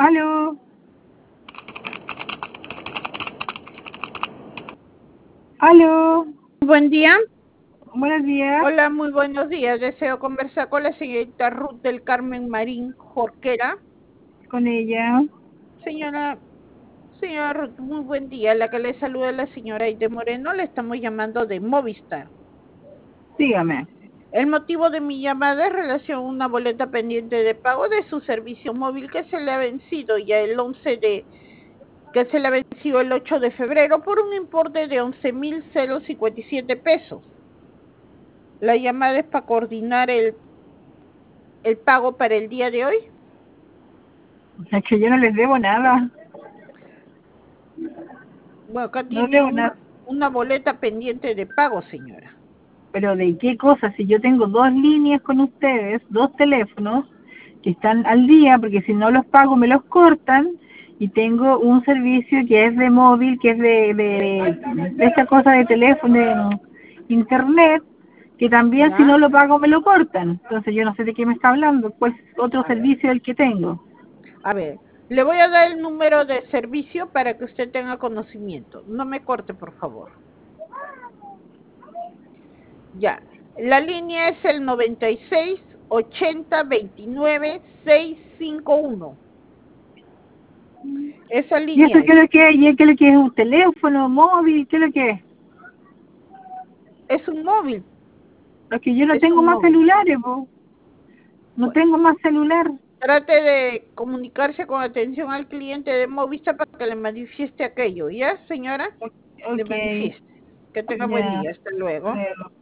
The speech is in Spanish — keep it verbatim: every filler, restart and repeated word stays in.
Aló, aló, Buen día. buenos días. Hola, muy buenos días. Deseo conversar con la señorita Ruth del Carmen Marín Jorquera. Con ella. Señora, señora Ruth, muy buen día. La que le saluda la señora Aide Moreno. Le estamos llamando de Movistar. Dígame. El motivo de mi llamada es relación a una boleta pendiente de pago de su servicio móvil que se le ha vencido ya el once de que se le ha vencido el ocho de febrero por un importe de once mil cincuenta y siete pesos. La llamada es para coordinar el, el pago para el día de hoy. Es que yo no les debo nada. Bueno, acá No tiene debo una, nada. una boleta pendiente de pago, señora. Pero ¿de qué cosa? Si yo tengo dos líneas con ustedes, dos teléfonos que están al día, porque si no los pago me los cortan, y tengo un servicio que es de móvil, que es de, de, de esta cosa de teléfono, de internet, que también si ¿Ya? no lo pago me lo cortan. Entonces yo no sé de qué me está hablando, cuál es otro A ver, servicio el que tengo. a ver. Le voy a dar el número de servicio para que usted tenga conocimiento. No me corte, por favor. Ya. La línea es el noventa y seis ochenta veintinueve seiscientos cincuenta y uno. Esa ¿Y eso línea qué es. es lo que es? ¿Y qué es lo que es? ¿Un teléfono móvil? ¿Qué es lo que es? Es un móvil. Porque yo no Es tengo un más móvil. celulares, po. No Bueno, tengo más celular. trate de comunicarse con atención al cliente de Movista para que le manifieste aquello. ¿Ya, señora? Le Ok, manifieste. Que tenga buen ya. día. Hasta luego. Bueno.